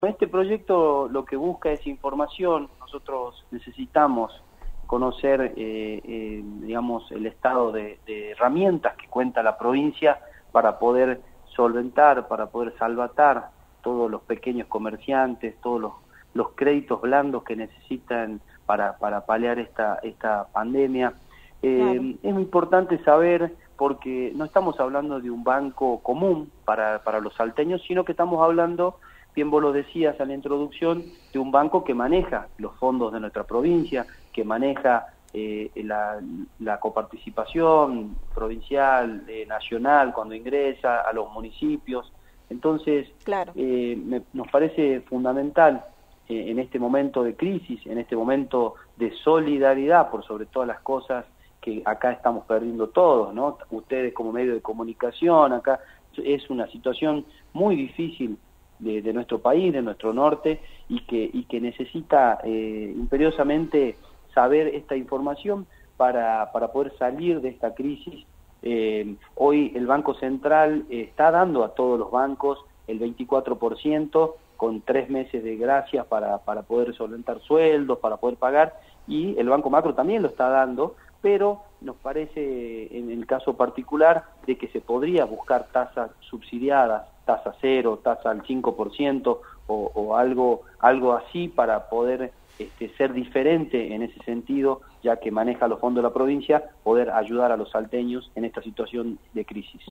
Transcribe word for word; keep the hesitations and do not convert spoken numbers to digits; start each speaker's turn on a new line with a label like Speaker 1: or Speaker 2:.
Speaker 1: Este proyecto lo que busca es información. Nosotros necesitamos conocer, eh, eh, digamos, el estado de, de herramientas que cuenta la provincia para poder solventar, para poder salvatar todos los pequeños comerciantes, todos los, los créditos blandos que necesitan para, para paliar esta, esta pandemia. Eh,
Speaker 2: Claro.
Speaker 1: Es muy importante saber, porque no estamos hablando de un banco común para, para los salteños, sino que estamos hablando, bien vos lo decías en la introducción, de un banco que maneja los fondos de nuestra provincia, que maneja eh, la, la coparticipación provincial, eh, nacional, cuando ingresa a los municipios. Entonces,
Speaker 2: Claro.
Speaker 1: eh, me, nos parece fundamental eh, en este momento de crisis, en este momento de solidaridad, por sobre todas las cosas, que acá estamos perdiendo todos, ¿no? Ustedes como medio de comunicación, acá es una situación muy difícil de, de nuestro país, de nuestro norte, y que, y que necesita eh, imperiosamente saber esta información para, para poder salir de esta crisis. Eh, hoy el Banco Central eh, está dando a todos los bancos el veinticuatro por ciento con tres meses de gracias para, para poder solventar sueldos, para poder pagar, y el Banco Macro también lo está dando, pero nos parece en el caso particular de que se podría buscar tasas subsidiadas, tasa cero, tasa al cinco por ciento o, o algo, algo así para poder este, ser diferente en ese sentido, ya que maneja los fondos de la provincia, poder ayudar a los salteños en esta situación de crisis.